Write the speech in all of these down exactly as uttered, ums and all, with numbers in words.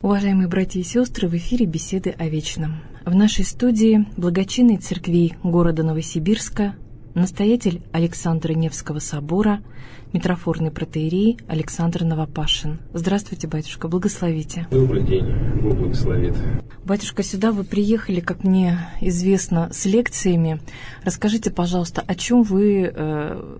Уважаемые братья и сестры, в эфире «Беседы о вечном». В нашей студии благочинный церквей города Новосибирска, настоятель Александра Невского собора, митрофорный протоиерей Александр Новопашин. Здравствуйте, батюшка, благословите. Добрый день, Бог благословит. Батюшка, сюда вы приехали, как мне известно, с лекциями. Расскажите, пожалуйста, о чем вы э,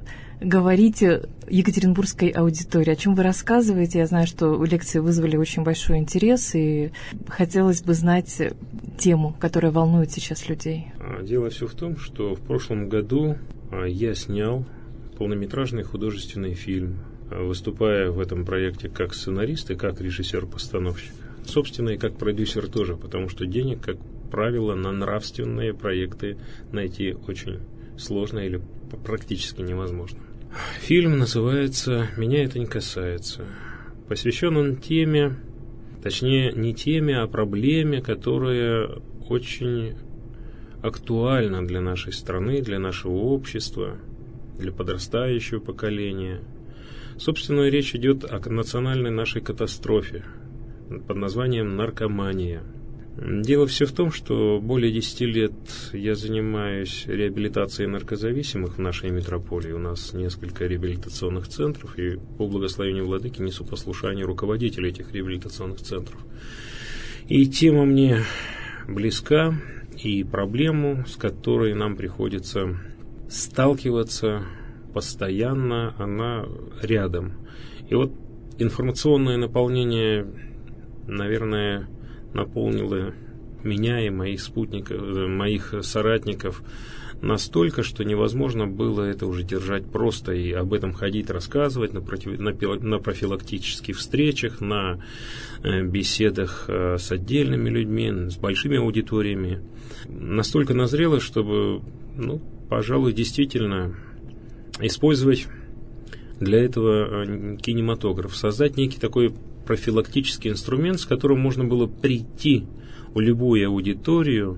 говорите екатеринбургской аудитории, о чем вы рассказываете? Я знаю, что лекции вызвали очень большой интерес, и хотелось бы знать тему, которая волнует сейчас людей. Дело все в том, что в прошлом году я снял полнометражный художественный фильм, выступая в этом проекте как сценарист и как режиссер-постановщик. Собственно, и как продюсер тоже, потому что денег, как правило, на нравственные проекты найти очень сложно или практически невозможно. Фильм называется «Меня это не касается». Посвящен он теме, точнее не теме, а проблеме, которая очень актуальна для нашей страны, для нашего общества, для подрастающего поколения. Собственно, речь идет о национальной нашей катастрофе под названием наркомания. Дело все в том, что более десяти лет я занимаюсь реабилитацией наркозависимых в нашей метрополии. У нас несколько реабилитационных центров, и по благословению владыки несу послушание руководителя этих реабилитационных центров. И тема мне близка, и проблему, с которой нам приходится сталкиваться постоянно, она рядом. И вот информационное наполнение, наверное, наполнило меня и моих спутников, моих соратников настолько, что невозможно было это уже держать просто и об этом ходить, рассказывать на, против... на профилактических встречах, на беседах с отдельными людьми, с большими аудиториями. Настолько назрело, чтобы, ну, пожалуй, действительно использовать для этого кинематограф, создать некий такой профилактический инструмент, с которым можно было прийти в любую аудиторию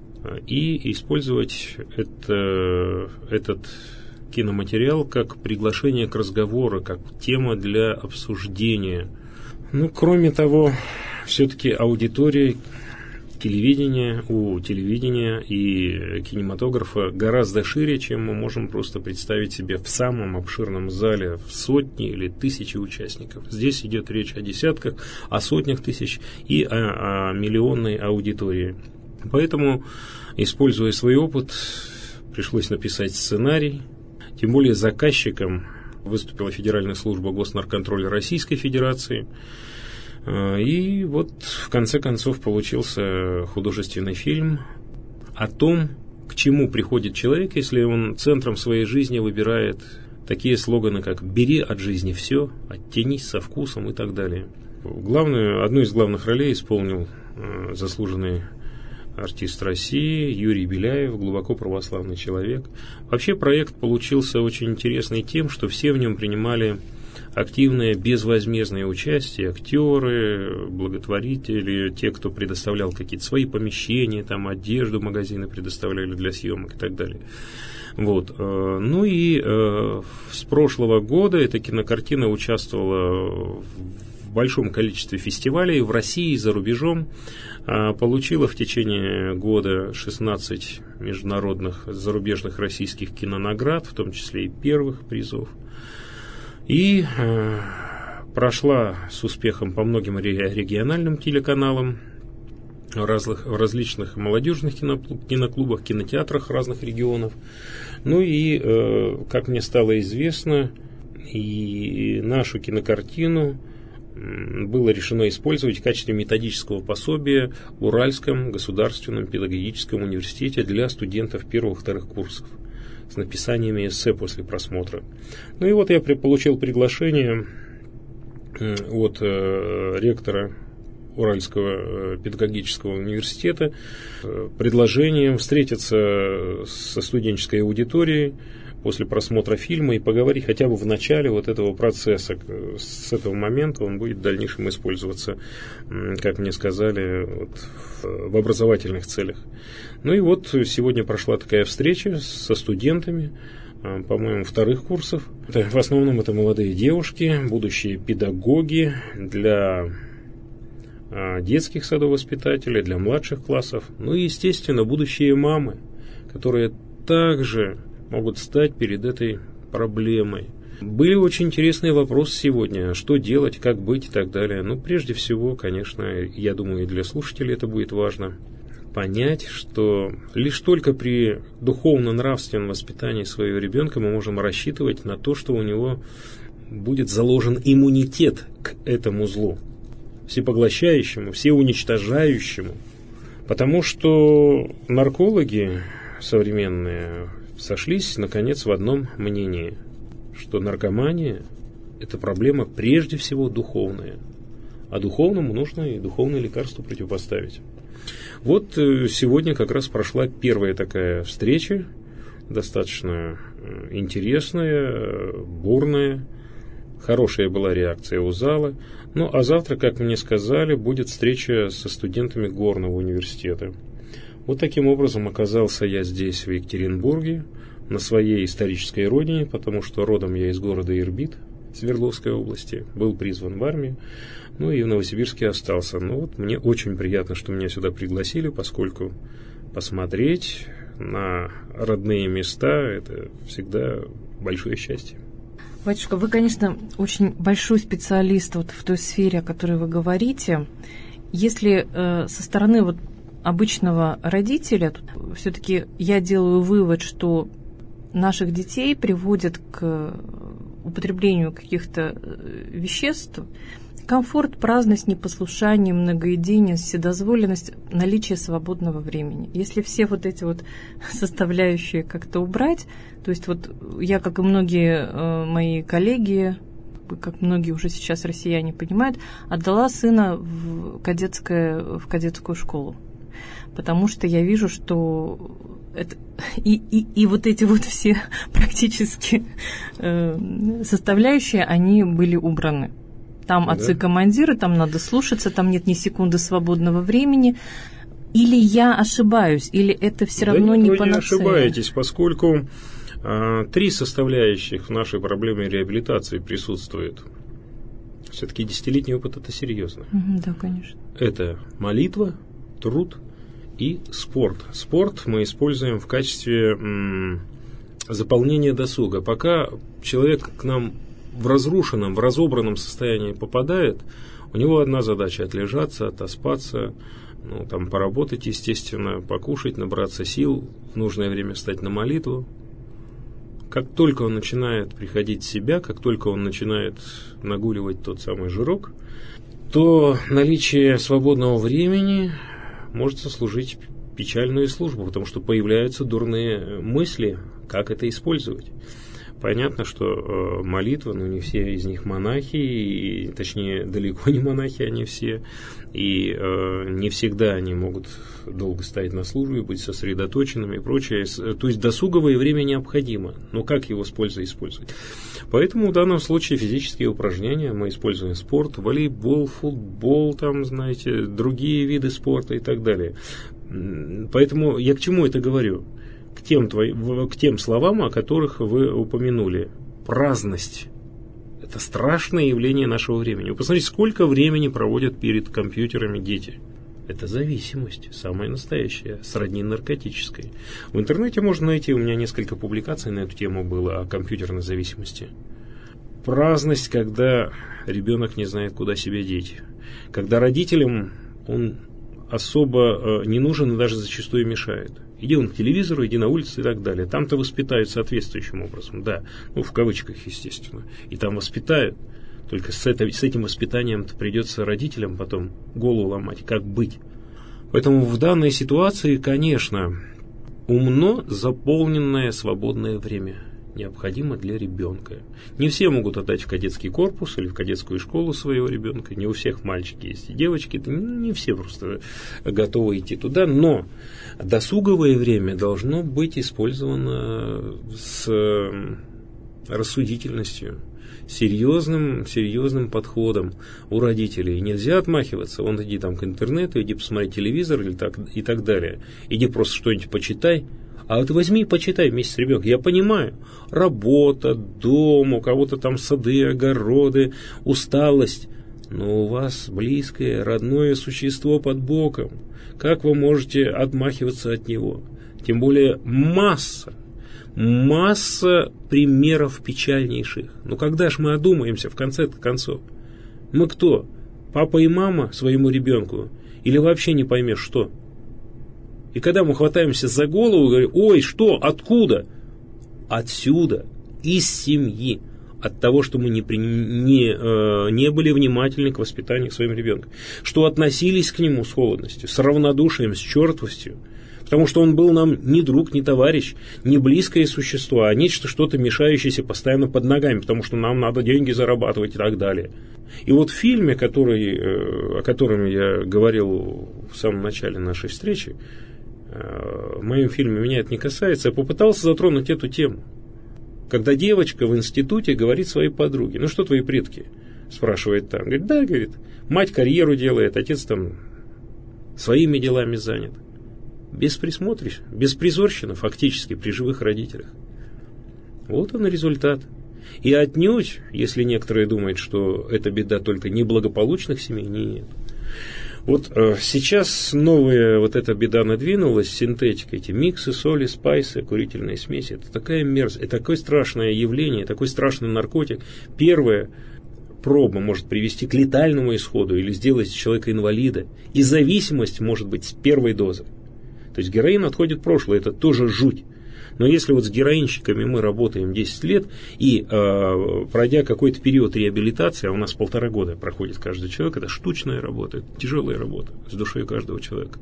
и использовать это, этот киноматериал как приглашение к разговору, как тема для обсуждения. Ну, кроме того, все-таки аудитория телевидения, у телевидения и кинематографа гораздо шире, чем мы можем просто представить себе в самом обширном зале в сотни или тысячи участников. Здесь идет речь о десятках, о сотнях тысяч и о, о миллионной аудитории. Поэтому, используя свой опыт, пришлось написать сценарий. Тем более заказчиком выступила Федеральная служба госнарконтроля Российской Федерации. И вот в конце концов получился художественный фильм о том, к чему приходит человек, если он центром своей жизни выбирает такие слоганы, как «бери от жизни все», «оттянись со вкусом» и так далее. Главную, одну из главных ролей исполнил заслуженный артист России Юрий Беляев, глубоко православный человек. Вообще проект получился очень интересный тем, что все в нем принимали активное безвозмездное участие, актеры, благотворители, те, кто предоставлял какие-то свои помещения, там одежду магазины предоставляли для съемок и так далее. Вот. Ну и э, с прошлого года эта кинокартина участвовала в большом количестве фестивалей в России и за рубежом, получила в течение года шестнадцать международных зарубежных российских кинонаград, в том числе и первых призов. И э, прошла с успехом по многим региональным телеканалам, в, разных, в различных молодежных киноклубах, кинотеатрах разных регионов. Ну и, э, как мне стало известно, и нашу кинокартину было решено использовать в качестве методического пособия в Уральском государственном педагогическом университете для студентов первых-вторых курсов с написаниями эссе после просмотра. Ну и вот я получил приглашение от э, ректора Уральского педагогического университета предложением встретиться со студенческой аудиторией после просмотра фильма и поговорить хотя бы в начале вот этого процесса. С этого момента он будет в дальнейшем использоваться, как мне сказали, вот, в образовательных целях. Ну и вот сегодня прошла такая встреча со студентами, по-моему, вторых курсов. В основном это молодые девушки, будущие педагоги для детских садовоспитателей, для младших классов, ну и, естественно, будущие мамы, которые также могут стать перед этой проблемой. Были очень интересные вопросы сегодня, что делать, как быть и так далее. Ну, прежде всего, конечно, я думаю, и для слушателей это будет важно, понять, что лишь только при духовно-нравственном воспитании своего ребенка мы можем рассчитывать на то, что у него будет заложен иммунитет к этому злу, всепоглощающему, всеуничтожающему. Потому что наркологи современные сошлись, наконец, в одном мнении, что наркомания – это проблема прежде всего духовная, а духовному нужно и духовное лекарство противопоставить. Вот сегодня как раз прошла первая такая встреча, достаточно интересная, бурная, хорошая была реакция у зала. Ну, а завтра, как мне сказали, будет встреча со студентами Горного университета. Вот таким образом оказался я здесь, в Екатеринбурге, на своей исторической родине, потому что родом я из города Ирбит, Свердловской области, был призван в армию, ну и в Новосибирске остался. Ну вот мне очень приятно, что меня сюда пригласили, поскольку посмотреть на родные места – это всегда большое счастье. Батюшка, вы, конечно, очень большой специалист вот в той сфере, о которой вы говорите. Если э, со стороны вот обычного родителя, все-таки я делаю вывод, что наших детей приводят к употреблению каких-то веществ, комфорт, праздность, непослушание, многоедение, вседозволенность, наличие свободного времени. Если все вот эти вот составляющие как-то убрать, то есть вот я, как и многие э, мои коллеги, как многие уже сейчас россияне понимают, отдала сына в, кадетское, в кадетскую школу. Потому что я вижу, что это, и, и, и вот эти вот все практически э, составляющие, они были убраны. Там да. Отцы-командиры, там надо слушаться, там нет ни секунды свободного времени. Или я ошибаюсь, или это все да равно не панацея? Вы не ошибаетесь, поскольку э, три составляющих в нашей проблеме реабилитации присутствуют. Все-таки десятилетний опыт – это серьезно. Угу, да, конечно. Это молитва, труд и спорт. Спорт мы используем в качестве м, заполнения досуга. Пока человек к нам в разрушенном, в разобранном состоянии попадает, у него одна задача – отлежаться, отоспаться, ну, там, поработать, естественно, покушать, набраться сил, в нужное время встать на молитву. Как только он начинает приходить в себя, как только он начинает нагуливать тот самый жирок, то наличие свободного времени может сослужить печальную службу, потому что появляются дурные мысли, как это использовать. Понятно, что э, молитва, ну не все из них монахи, и, точнее, далеко не монахи они все, и э, не всегда они могут долго стоять на службе, быть сосредоточенными и прочее. То есть досуговое время необходимо, но как его с пользой использовать? Поэтому в данном случае физические упражнения, мы используем спорт, волейбол, футбол, там, знаете, другие виды спорта и так далее. Поэтому я к чему это говорю? К тем, к тем словам, о которых вы упомянули. Праздность. Это страшное явление нашего времени. Вы посмотрите, сколько времени проводят перед компьютерами дети. Это зависимость, самая настоящая, сродни наркотической. В интернете можно найти, у меня несколько публикаций на эту тему было о компьютерной зависимости. Праздность, когда ребенок не знает, куда себя деть. Когда родителям он особо не нужен и даже зачастую мешает. Иди он к телевизору, иди на улицу и так далее. Там-то воспитают соответствующим образом, да, ну в кавычках, естественно. И там воспитают. Только с, это, с этим воспитанием-то придется родителям потом голову ломать, как быть. Поэтому в данной ситуации, конечно, умно заполненное свободное время необходимо для ребенка. Не все могут отдать в кадетский корпус или в кадетскую школу своего ребенка, не у всех мальчики есть и девочки, не все просто готовы идти туда, но досуговое время должно быть использовано с рассудительностью, серьезным, серьезным подходом у родителей. Нельзя отмахиваться, вон иди там к интернету, иди посмотри телевизор или так, и так далее. Иди просто что-нибудь почитай. А вот возьми и почитай вместе с ребенком. Я понимаю, работа, дом, у кого-то там сады, огороды, усталость. Но у вас близкое, родное существо под боком. Как вы можете отмахиваться от него? Тем более масса, масса примеров печальнейших. Но когда ж мы одумаемся в конце концов? Мы кто? Папа и мама своему ребенку? Или вообще не поймешь что? И когда мы хватаемся за голову, говорим: ой, что, откуда? Отсюда, из семьи. От того, что мы не, не, э, не были внимательны к воспитанию к своим ребенкам, что относились к нему с холодностью, с равнодушием, с чертовостью, потому что он был нам не друг, не товарищ, не близкое существо, а нечто, что-то мешающееся постоянно под ногами, потому что нам надо деньги зарабатывать и так далее. И вот в фильме, который, э, о котором я говорил в самом начале нашей встречи, э, в моем фильме «Меня это не касается», я попытался затронуть эту тему. Когда девочка в институте говорит своей подруге: ну что твои предки? Спрашивает там. Говорит: да, говорит, мать карьеру делает, отец там своими делами занят. Без присмотра, беспризорщина фактически при живых родителях. Вот он и результат. И отнюдь, если некоторые думают, что это беда только неблагополучных семей, нет. Вот э, сейчас новая вот эта беда надвинулась, синтетика, эти миксы, соли, спайсы, курительные смеси. Это такая мерзость, это такое страшное явление, такой страшный наркотик. Первая проба может привести к летальному исходу или сделать человека инвалида. И зависимость может быть с первой дозы. То есть героин отходит в прошлое, это тоже жуть. Но если вот с героинщиками мы работаем десять лет, и э, пройдя какой-то период реабилитации, а у нас полтора года проходит каждый человек, это штучная работа, тяжелая работа с душой каждого человека,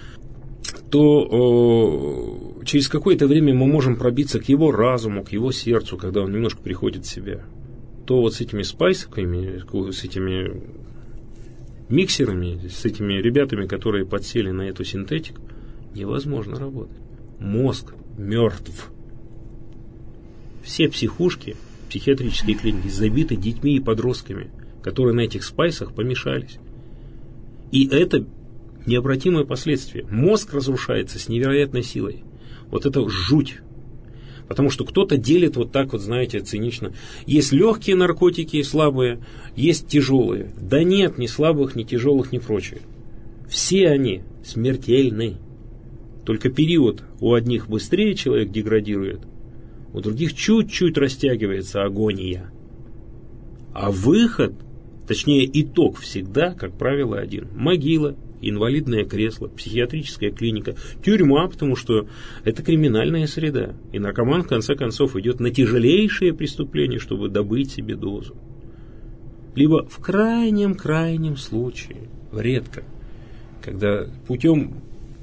то э, через какое-то время мы можем пробиться к его разуму, к его сердцу, когда он немножко приходит в себя. То вот с этими спайсиками, с этими миксерами, с этими ребятами, которые подсели на эту синтетику, невозможно работать. Мозг мертв. Все психушки, психиатрические клиники забиты детьми и подростками, которые на этих спайсах помешались. И это необратимое последствие. Мозг разрушается с невероятной силой. Вот это жуть. Потому что кто-то делит вот так вот, знаете, цинично. Есть легкие наркотики, слабые, есть тяжелые. Да нет, ни слабых, ни тяжелых, ни прочее. Все они смертельны. Только период у одних быстрее человек деградирует, у других чуть-чуть растягивается агония. А выход, точнее итог всегда, как правило, один. Могила, инвалидное кресло, психиатрическая клиника, тюрьма, потому что это криминальная среда. И наркоман, в конце концов, идет на тяжелейшие преступления, чтобы добыть себе дозу. Либо в крайнем-крайнем случае, редко, когда путем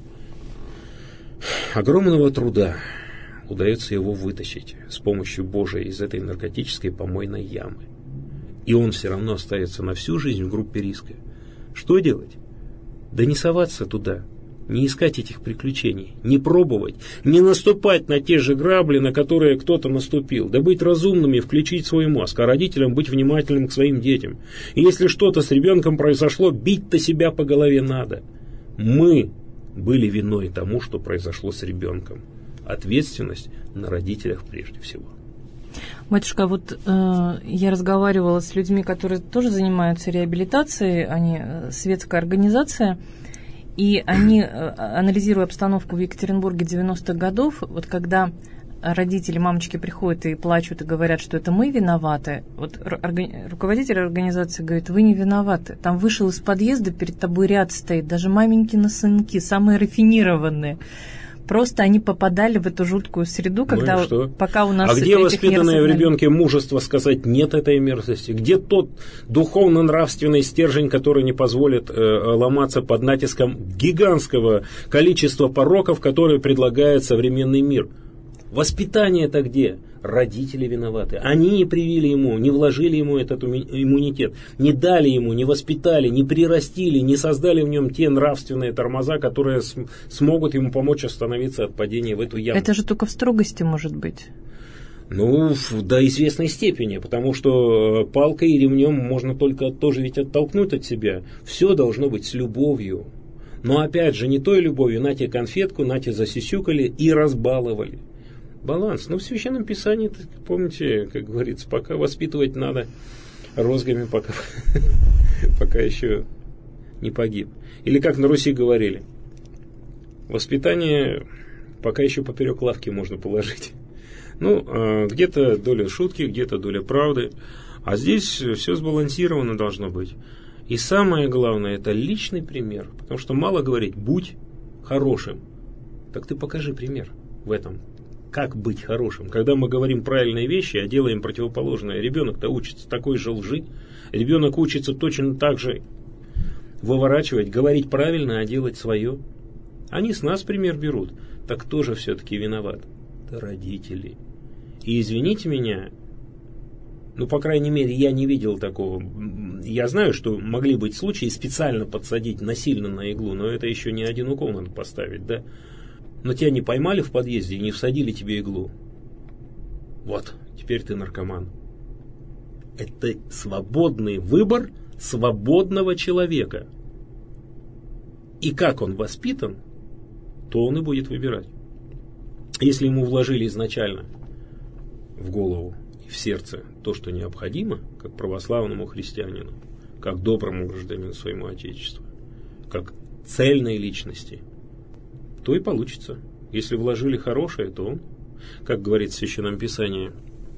огромного труда удается его вытащить с помощью Божией из этой наркотической помойной ямы. И он все равно остается на всю жизнь в группе риска. Что делать? Да не соваться туда, не искать этих приключений, не пробовать, не наступать на те же грабли, на которые кто-то наступил, да быть разумными, включить свой мозг, а родителям быть внимательным к своим детям. И если что-то с ребенком произошло, бить-то себя по голове надо. Мы были виной тому, что произошло с ребенком. Ответственность на родителях прежде всего. Матушка, вот э, я разговаривала с людьми, которые тоже занимаются реабилитацией, они э, светская организация, и они, э, анализируя обстановку в Екатеринбурге девяностых годов, вот когда родители, мамочки приходят и плачут и говорят, что это мы виноваты, вот орга- руководитель организации говорит: вы не виноваты, там вышел из подъезда, перед тобой ряд стоит, даже маменькины сынки, самые рафинированные. Просто они попадали в эту жуткую среду, когда ну пока у нас... А где воспитанное в ребенке мужество сказать нет этой мерзости? Где тот духовно-нравственный стержень, который не позволит э, ломаться под натиском гигантского количества пороков, которые предлагает современный мир? Воспитание-то где? Родители виноваты. Они не привили ему, не вложили ему этот иммунитет, не дали ему, не воспитали, не прирастили, не создали в нем те нравственные тормоза, которые см- смогут ему помочь остановиться от падения в эту яму. Это же только в строгости может быть. Ну, до известной степени, потому что палкой и ремнем можно только тоже ведь оттолкнуть от себя. Все должно быть с любовью. Но опять же, не той любовью, на тебе конфетку, на тебе засюсюкали и разбаловали. Баланс. Ну, в Священном Писании, помните, как говорится, пока воспитывать надо розгами, пока пока еще не погиб. Или как на Руси говорили, воспитание пока еще поперек лавки можно положить. Ну, где-то доля шутки, где-то доля правды. А здесь все сбалансировано должно быть. И самое главное, это личный пример. Потому что мало говорить, будь хорошим. Так ты покажи пример в этом. Как быть хорошим? Когда мы говорим правильные вещи, а делаем противоположное, ребенок-то учится такой же лжи. Ребенок учится точно так же выворачивать, говорить правильно, а делать свое. Они с нас пример берут. Так кто же все-таки виноват? Это родители. И извините меня, ну, по крайней мере, я не видел такого. Я знаю, что могли быть случаи специально подсадить насильно на иглу, но это еще не один укол надо поставить, да? Но тебя не поймали в подъезде и не всадили тебе иглу. Вот, теперь ты наркоман. Это свободный выбор свободного человека. И как он воспитан, то он и будет выбирать. Если ему вложили изначально в голову и в сердце то, что необходимо, как православному христианину, как доброму гражданину своему Отечеству, как цельной личности, то и получится. Если вложили хорошее, то он, как говорит в Священном Писании,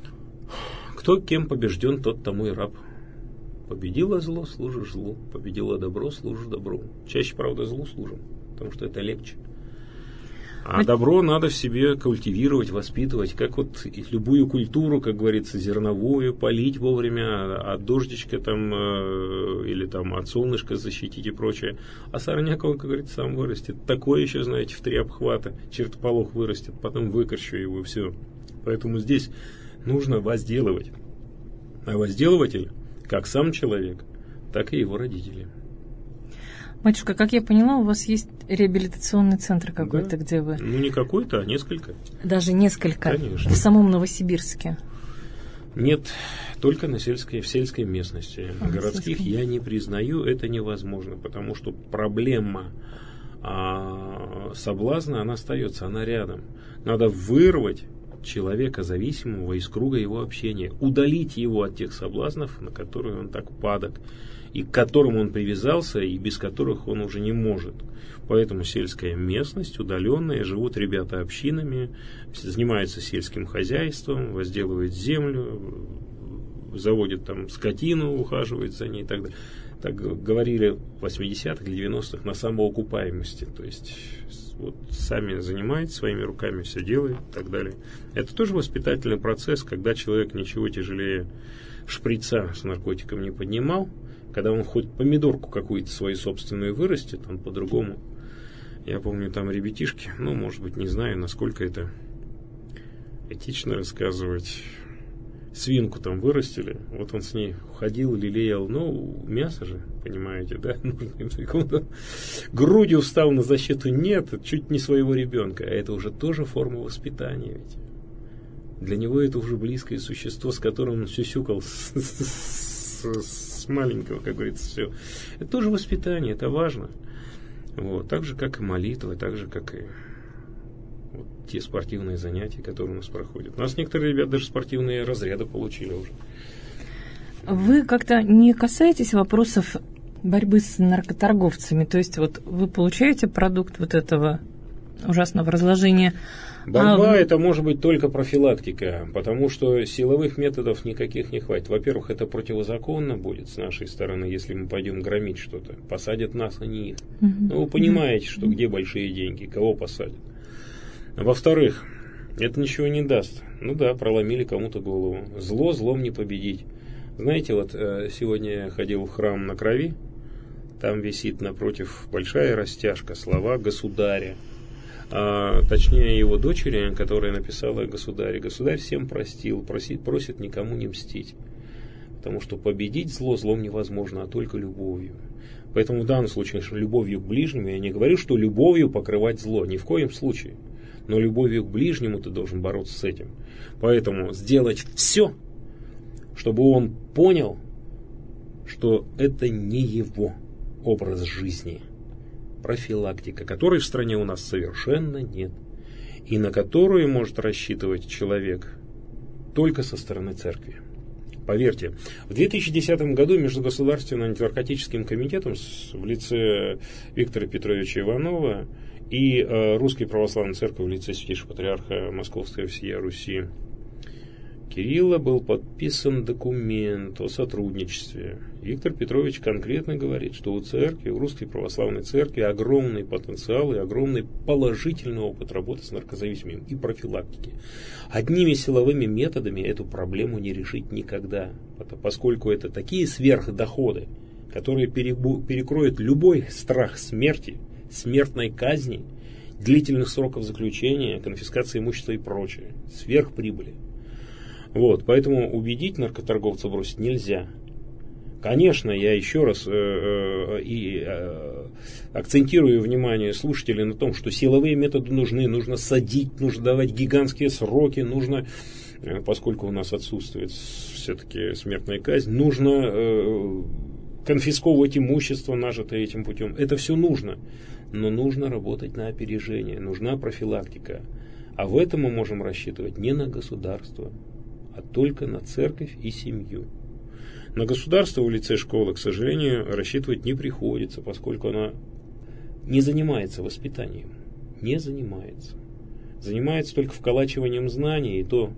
кто кем побежден, тот тому и раб. Победило зло, служишь злу. Победило добро, служишь добру. Чаще, правда, злу служим, потому что это легче. А добро надо в себе культивировать, воспитывать, как вот любую культуру, как говорится, зерновую, полить вовремя, от дождичка там, э, или там от солнышка защитить и прочее. А сорняк, он, как говорится, сам вырастет. Такое еще, знаете, в три обхвата чертополох вырастет, потом выкорчу его, все. Поэтому здесь нужно возделывать. А возделыватель, как сам человек, так и его родители. Матюшка, как я поняла, у вас есть реабилитационный центр какой-то, да. Где вы... Ну, не какой-то, а несколько. Даже несколько? Конечно. В самом Новосибирске? Нет, только на сельской, в сельской местности. А, городских сельской. Я не признаю, это невозможно, потому что проблема а, соблазна, она остается, она рядом. Надо вырвать человека зависимого из круга его общения, удалить его от тех соблазнов, на которые он так падок, и к которым он привязался, и без которых он уже не может. Поэтому сельская местность, удаленная, живут ребята общинами, занимаются сельским хозяйством, возделывают землю, заводят там скотину, ухаживают за ней и так далее. Так говорили в восьмидесятых или девяностых на самоокупаемости. То есть вот сами занимаются своими руками, все делают и так далее. Это тоже воспитательный процесс, когда человек ничего тяжелее шприца с наркотиком не поднимал. Когда он хоть помидорку какую-то свою собственную вырастет, он по-другому. Я помню, там ребятишки, ну, может быть, не знаю, насколько это этично рассказывать. Свинку там вырастили, вот он с ней ходил, лелеял, ну, мясо же, понимаете, да? Грудью встал на защиту, нет, чуть не своего ребенка, а это уже тоже форма воспитания ведь. Для него это уже близкое существо, с которым он сюсюкал с, с, с маленького, как говорится, все. Это тоже воспитание, это важно. Вот. Так же, как и молитва, так же, как и вот те спортивные занятия, которые у нас проходят. У нас некоторые ребята даже спортивные разряды получили уже. Вы как-то не касаетесь вопросов борьбы с наркоторговцами? То есть вот вы получаете продукт вот этого ужасного разложения. Борьба а... это может быть только профилактика, потому что силовых методов никаких не хватит. Во-первых, это противозаконно будет с нашей стороны, если мы пойдем громить что-то. Посадят нас, а не их. Uh-huh. Ну, вы понимаете, uh-huh. что где большие деньги, кого посадят. Во-вторых, это ничего не даст. Ну да, проломили кому-то голову. Зло злом не победить. Знаете, вот сегодня я ходил в храм на Крови, там висит напротив большая растяжка, слова государя. А, точнее его дочери, которая написала государь. Государь всем простил, просит, просит никому не мстить. Потому что победить зло злом невозможно, а только любовью. Поэтому в данном случае, что любовью к ближнему, я не говорю, что любовью покрывать зло, ни в коем случае. Но любовью к ближнему ты должен бороться с этим. Поэтому сделать все, чтобы он понял, что это не его образ жизни. Профилактика, которой в стране у нас совершенно нет. И на которую может рассчитывать человек только со стороны церкви. Поверьте, в две тысячи десятом году Межгосударственным антинаркотическим комитетом в лице Виктора Петровича Иванова и э, Русской Православной Церкви в лице Святейшего Патриарха Московской и всея Руси Кирилла был подписан документ о сотрудничестве. Виктор Петрович конкретно говорит, что у церкви, у Русской Православной Церкви огромный потенциал и огромный положительный опыт работы с наркозависимыми и профилактики. Одними силовыми методами эту проблему не решить никогда, поскольку это такие сверхдоходы, которые перекроют любой страх смерти, смертной казни, длительных сроков заключения, конфискации имущества и прочее, сверхприбыли. Вот, поэтому убедить наркоторговца бросить нельзя. Конечно, я еще раз э, э, и э, акцентирую внимание слушателей на том, что силовые методы нужны, нужно садить, нужно давать гигантские сроки, нужно, э, поскольку у нас отсутствует все-таки смертная казнь, нужно э, конфисковывать имущество, нажитое этим путем. Это все нужно, но нужно работать на опережение, нужна профилактика. А в этом мы можем рассчитывать не на государство, а только на церковь и семью. На государство в лице школы, к сожалению, рассчитывать не приходится, поскольку она не занимается воспитанием. Не занимается. Занимается только вколачиванием знаний, и то,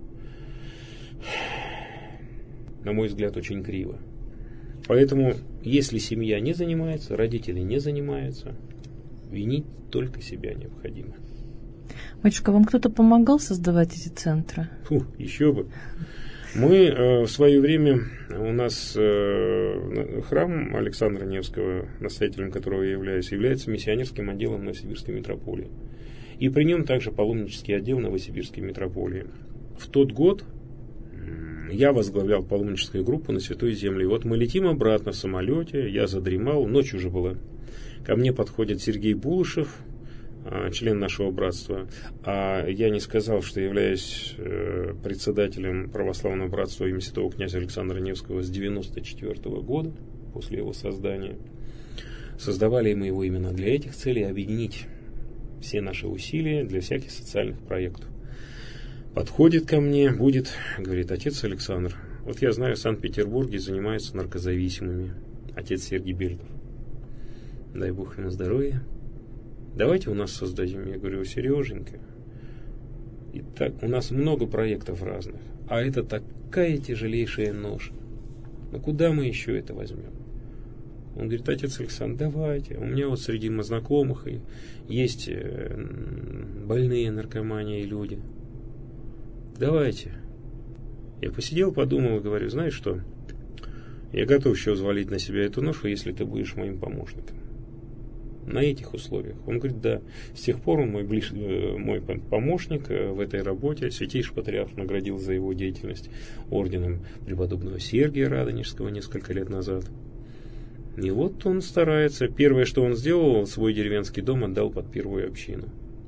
на мой взгляд, очень криво. Поэтому, если семья не занимается, родители не занимаются, винить только себя необходимо. Батюшка, вам кто-то помогал создавать эти центры? Фу, еще бы. Мы э, в свое время, у нас э, храм Александра Невского, настоятелем которого я являюсь, является миссионерским отделом Новосибирской митрополии. И при нем также паломнический отдел Новосибирской митрополии. В тот год я возглавлял паломническую группу на Святой Земле. И вот мы летим обратно в самолете, я задремал, ночь уже была. Ко мне подходит Сергей Булышев, член нашего братства, а я не сказал, что являюсь председателем православного братства имени святого князя Александра Невского с девяносто четвёртого года, после его создания. Создавали мы его именно для этих целей, объединить все наши усилия для всяких социальных проектов. Подходит ко мне, будет, говорит: отец Александр, вот я знаю, в Санкт-Петербурге занимаются наркозависимыми, отец Сергий Бельтов. Дай Бог ему здоровья. Давайте у нас создадим. Я говорю: Сереженька, и так, у нас много проектов разных, а это такая тяжелейшая ноша. Ну куда мы еще это возьмем? Он говорит: отец Александр, давайте. У меня вот среди моих знакомых есть больные наркомании люди. Давайте. Я посидел, подумал и говорю: знаешь что, я готов еще взвалить на себя эту ношу, если ты будешь моим помощником. На этих условиях. Он говорит: да. С тех пор он мой, ближ... мой помощник в этой работе. Святейший Патриарх наградил за его деятельность орденом преподобного Сергия Радонежского несколько лет назад. И вот он старается. Первое, что он сделал, свой деревенский дом отдал под первую общину.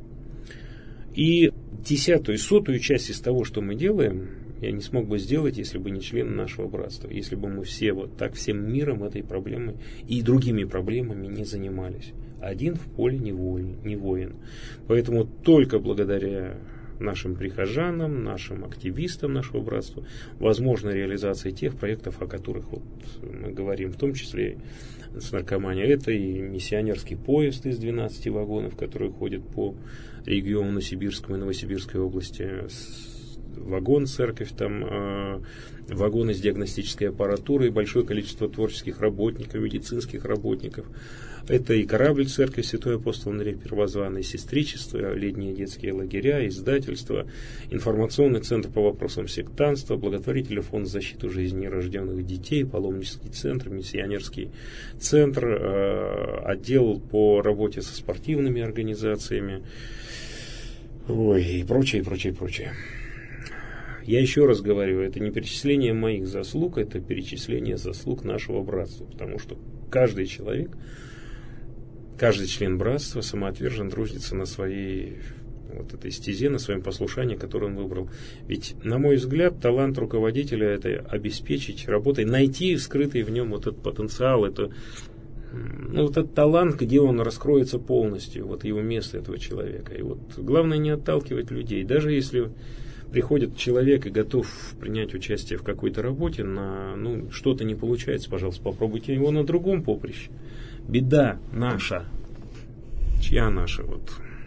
И десятую, сотую часть из того, что мы делаем, я не смог бы сделать, если бы не члены нашего братства, если бы мы все вот так всем миром этой проблемой и другими проблемами не занимались. Один в поле не воин, не воин. Поэтому только благодаря нашим прихожанам, нашим активистам нашего братства возможна реализация тех проектов, о которых вот мы говорим, в том числе с наркоманией. Это и миссионерский поезд из двенадцати вагонов, который ходит по региону Сибирскому и Новосибирской области, вагон церковь, там э, вагоны с диагностической аппаратурой, большое количество творческих работников, медицинских работников. Это и корабль церкви Святой Апостол Андрей Первозванный, сестричество, летние детские лагеря, издательство, информационный центр по вопросам сектантства, благотворительный фонд защиты жизни нерожденных детей, паломнический центр, миссионерский центр, э, отдел по работе со спортивными организациями, ой, и прочее, прочее, прочее. Я еще раз говорю, это не перечисление моих заслуг, это перечисление заслуг нашего братства, потому что каждый человек, каждый член братства самоотверженно трудится на своей вот этой стезе, на своем послушании, которое он выбрал. Ведь, на мой взгляд, талант руководителя — это обеспечить работой, найти скрытый в нем вот этот потенциал, это, ну, вот этот талант, где он раскроется полностью, вот его место этого человека. И вот главное не отталкивать людей, даже если приходит человек и готов принять участие в какой-то работе, на, ну, что-то не получается, пожалуйста, попробуйте его на другом поприще. Беда наша. Чья наша? Вот.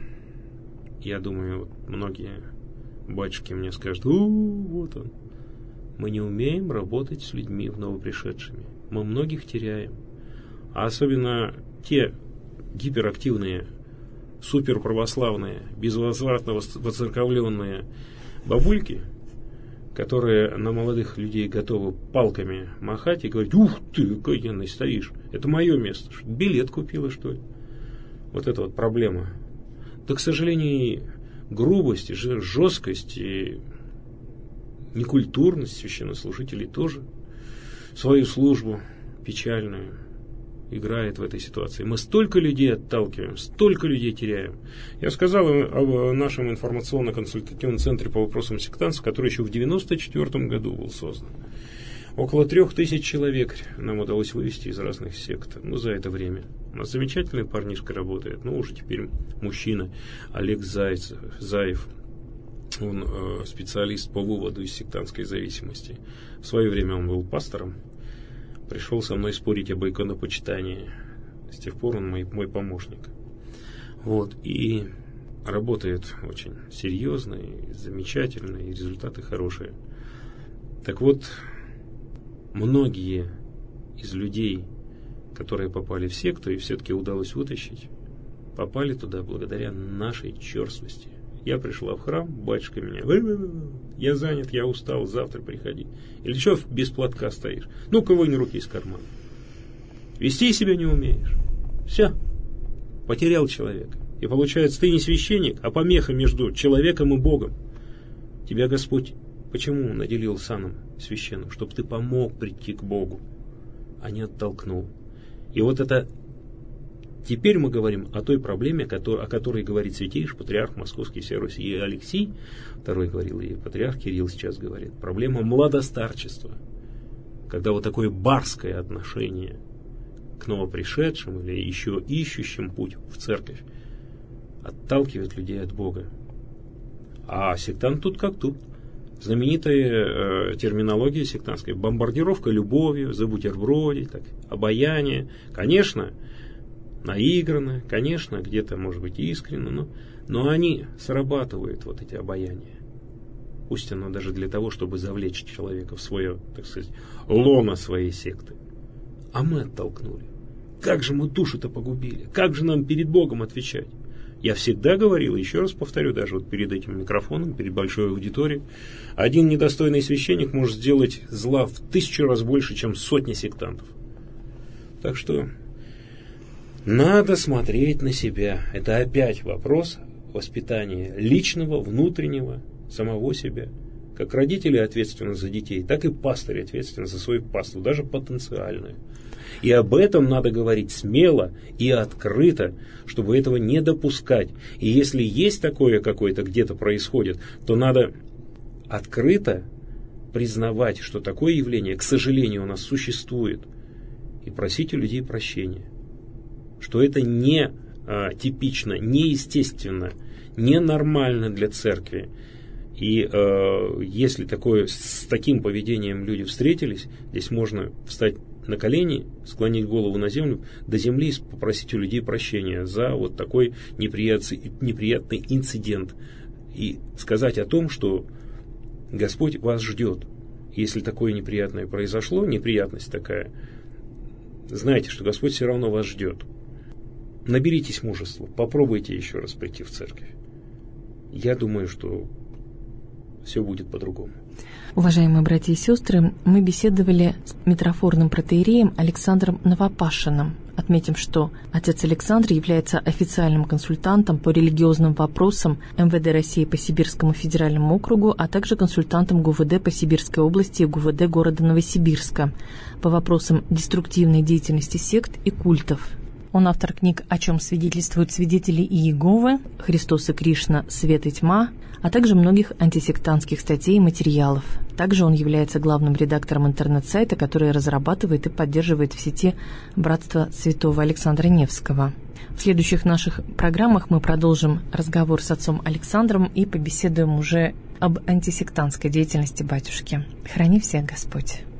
Я думаю, вот многие батюшки мне скажут: у, вот он. Мы не умеем работать с людьми новопришедшими. Мы многих теряем. А особенно те гиперактивные, суперправославные, безвозвратно воцерковленные бабульки, которые на молодых людей готовы палками махать и говорить: ух ты, какой стоишь, это мое место. Билет купила, что ли? Вот это вот проблема. Да, к сожалению, грубость, жесткость и некультурность священнослужителей тоже свою службу печальную играет в этой ситуации. Мы столько людей отталкиваем, столько людей теряем. Я сказал о нашем информационно-консультативном центре по вопросам сектантства, который еще в девяносто четвёртом году был создан. Около трех тысяч человек нам удалось вывести из разных сект. Ну, за это время. У нас замечательный парнишка работает. Ну, уже теперь мужчина. Олег Зайцев, Заев. Он э, специалист по выводу из сектантской зависимости. В свое время он был пастором. Пришел со мной спорить об иконопочитании. С тех пор он мой, мой помощник. Вот. И работает очень серьезно, и замечательно, и результаты хорошие. Так вот, многие из людей, которые попали в секту, и все-таки удалось вытащить, попали туда благодаря нашей черствости. Я пришла в храм, батюшка меня: я занят, я устал, завтра приходи. Или что без платка стоишь? Ну-ка вынь руки из кармана. Вести себя не умеешь. Все, потерял человека. И получается, ты не священник, а помеха между человеком и Богом. Тебя Господь почему наделил саном священным? Чтобы ты помог прийти к Богу, а не оттолкнул. И вот это... Теперь мы говорим о той проблеме, о которой говорит святейший патриарх Московский всей Руси и Алексий, второй говорил, и патриарх Кирилл сейчас говорит. Проблема младостарчества. Когда вот такое барское отношение к новопришедшим или еще ищущим путь в церковь отталкивает людей от Бога. А сектант тут как тут. Знаменитая э, терминология сектантская: бомбардировка любовью, за бутерброди, так, обаяние. Конечно, наигранно, конечно, где-то, может быть, искренне, но, но они срабатывают, вот эти обаяния. Пусть оно даже для того, чтобы завлечь человека в свое, так сказать, лоно своей секты. А мы оттолкнули. Как же мы душу-то погубили? Как же нам перед Богом отвечать? Я всегда говорил, еще раз повторю, даже вот перед этим микрофоном, перед большой аудиторией, один недостойный священник может сделать зла в тысячу раз больше, чем сотни сектантов. Так что надо смотреть на себя. Это опять вопрос воспитания личного, внутреннего, самого себя. Как родители ответственны за детей, так и пастырь ответственен за свою паству, даже потенциальную. И об этом надо говорить смело и открыто, чтобы этого не допускать. И если есть такое какое-то где-то происходит, то надо открыто признавать, что такое явление, к сожалению, у нас существует, и просить у людей прощения. Что это не а, типично, неестественно, ненормально для церкви. И э, если такое, с таким поведением люди встретились, здесь можно встать на колени, склонить голову на землю, до земли, и попросить у людей прощения за вот такой неприятный, неприятный инцидент. И сказать о том, что Господь вас ждет. Если такое неприятное произошло, неприятность такая, знайте, что Господь все равно вас ждет. Наберитесь мужества, попробуйте еще раз прийти в церковь. Я думаю, что все будет по-другому. Уважаемые братья и сестры, мы беседовали с митрофорным протоиереем Александром Новопашиным. Отметим, что отец Александр является официальным консультантом по религиозным вопросам эм вэ дэ России по Сибирскому федеральному округу, а также консультантом гэ у вэ дэ по Сибирской области и гэ у вэ дэ города Новосибирска по вопросам деструктивной деятельности сект и культов. Он автор книг «О чем свидетельствуют свидетели Иеговы», «Христос и Кришна. Свет и тьма», а также многих антисектантских статей и материалов. Также он является главным редактором интернет-сайта, который разрабатывает и поддерживает в сети «Братство святого Александра Невского». В следующих наших программах мы продолжим разговор с отцом Александром и побеседуем уже об антисектантской деятельности батюшки. Храни всех Господь!